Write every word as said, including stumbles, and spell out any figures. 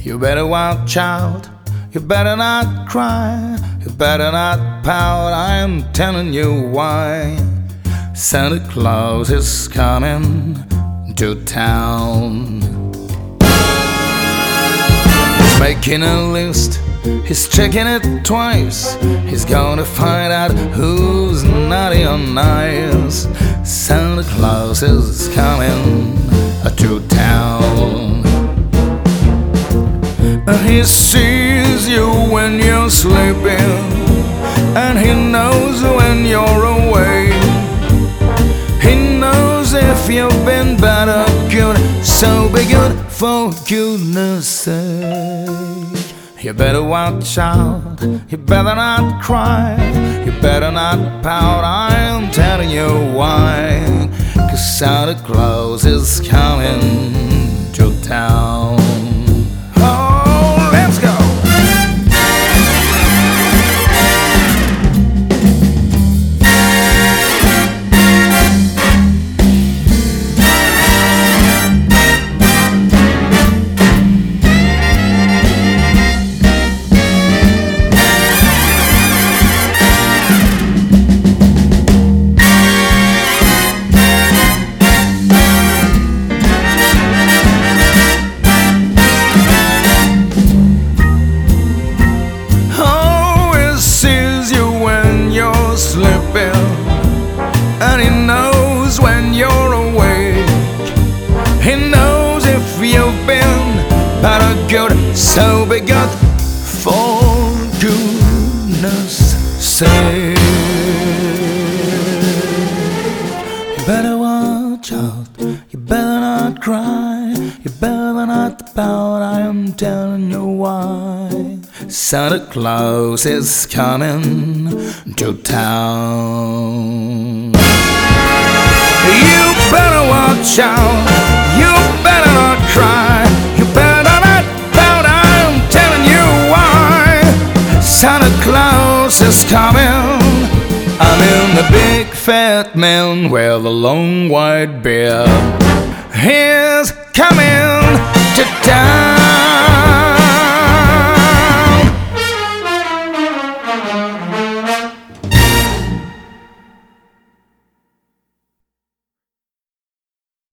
You better watch out, you better not cry, you better not pout, I'm telling you why. Santa Claus is coming to town. He's making a list, he's checking it twice. He's gonna find out who's naughty or nice. Santa Claus is coming to town. He sees you when you're sleeping, and he knows when you're awake. He knows if you've been bad or good, so be good for goodness sake. You better watch out, you better not cry, you better not pout, I'm telling you why. 'Cause Santa Claus is coming to town. Oh, let's go! Sleeping, and he knows when you're awake. He knows if you've been bad or good, so be good for goodness sake. You better watch out, you better not cry, you better not pout, I am telling you why. Santa Claus is coming to town. You better watch out, you better not cry, you better not pout, I'm telling you why. Santa Claus is coming. I'm in the big fat man with a long white beard. He's